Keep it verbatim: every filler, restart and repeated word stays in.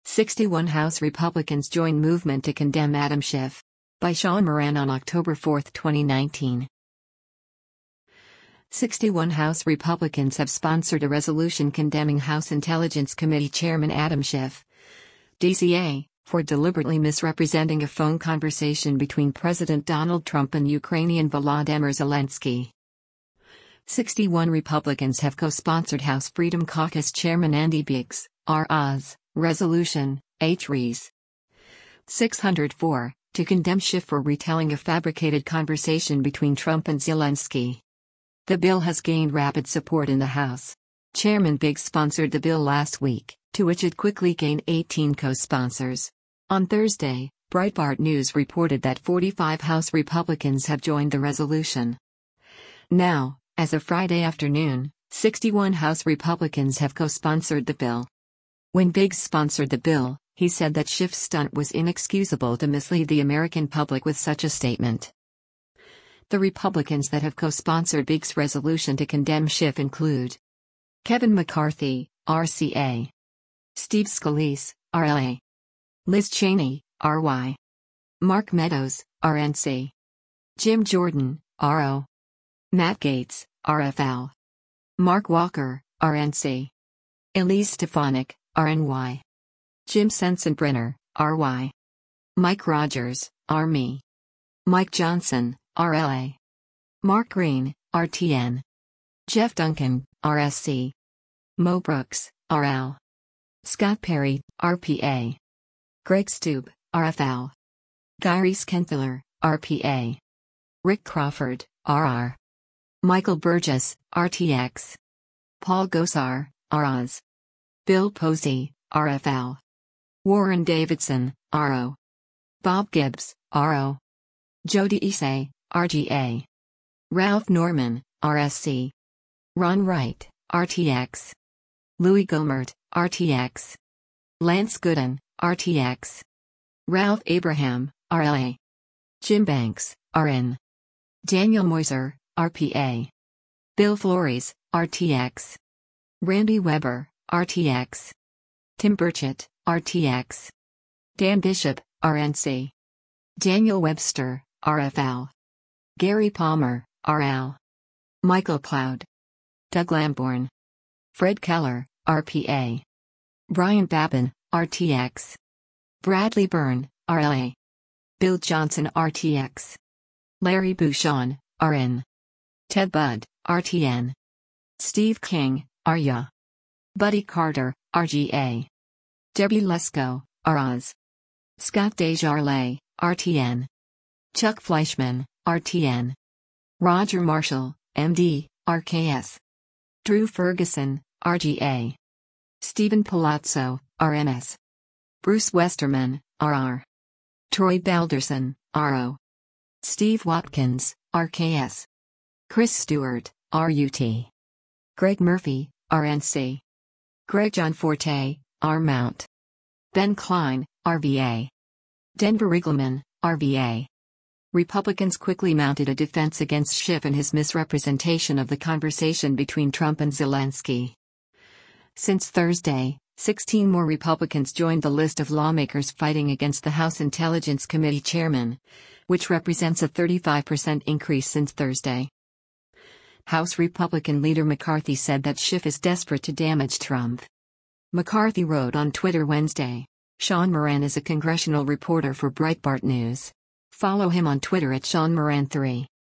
sixty-one House Republicans join movement to condemn Adam Schiff. By Sean Moran on October fourth, twenty nineteen. sixty-one House Republicans have sponsored a resolution condemning House Intelligence Committee Chairman Adam Schiff, D C A, for deliberately misrepresenting a phone conversation between President Donald Trump and Ukrainian Volodymyr Zelensky. sixty-one Republicans have co-sponsored House Freedom Caucus Chairman Andy Biggs, R Oz, resolution, H Res. six oh four, to condemn Schiff for retelling a fabricated conversation between Trump and Zelensky. The bill has gained rapid support in the House. Chairman Biggs sponsored the bill last week, to which it quickly gained eighteen co-sponsors. On Thursday, Breitbart News reported that forty-five House Republicans have joined the resolution. Now, as of Friday afternoon, sixty-one House Republicans have co-sponsored the bill. When Biggs sponsored the bill, he said that Schiff's stunt was inexcusable to mislead the American public with such a statement. The Republicans that have co-sponsored Biggs' resolution to condemn Schiff include Kevin McCarthy, R C A; Steve Scalise, R L A; Liz Cheney, R Y; Mark Meadows, R N C; Jim Jordan, R O; Matt Gaetz, R F L; Mark Walker, R N C; Elise Stefanik, R N Y; Jim Sensenbrenner, R Y; Mike Rogers, R M E; Mike Johnson, R L A; Mark Green, R T N; Jeff Duncan, R S C; Mo Brooks, R L; Scott Perry, R P A; Greg Stube, R F L; Gary Skenthaler, R P A; Rick Crawford, R R; Michael Burgess, R T X; Paul Gosar, R Oz; Bill Posey, R F L; Warren Davidson, R O; Bob Gibbs, R O; Jody Issei, R G A; Ralph Norman, R S C; Ron Wright, R T X; Louis Gohmert, R T X; Lance Gooden, R T X; Ralph Abraham, R L A; Jim Banks, R N; Daniel Moiser, R P A; Bill Flores, R T X; Randy Weber, R T X; Tim Burchett, R T X; Dan Bishop, R N C; Daniel Webster, R F L; Gary Palmer, R L; Michael Cloud; Doug Lamborn; Fred Keller, R P A; Brian Babin, R T X; Bradley Byrne, R L A; Bill Johnson, R T X; Larry Bouchon, R N; Ted Budd, R T N; Steve King, R Y A; Buddy Carter, R G A; Debbie Lesko, R Oz; Scott Desjardins, R T N; Chuck Fleischman, R T N; Roger Marshall, M D, R K S; Drew Ferguson, R G A; Stephen Palazzo, R N S; Bruce Westerman, R R; Troy Balderson, R O; Steve Watkins, R K S; Chris Stewart, R U T; Greg Murphy, R N C; Greg Gianforte, R Mount; Ben Klein, R V A; Denver Riggleman, R V A. Republicans quickly mounted a defense against Schiff and his misrepresentation of the conversation between Trump and Zelensky. Since Thursday, sixteen more Republicans joined the list of lawmakers fighting against the House Intelligence Committee chairman, which represents a thirty-five percent increase since Thursday. House Republican leader McCarthy said that Schiff is desperate to damage Trump. McCarthy wrote on Twitter Wednesday. Sean Moran is a congressional reporter for Breitbart News. Follow him on Twitter at Sean Moran three.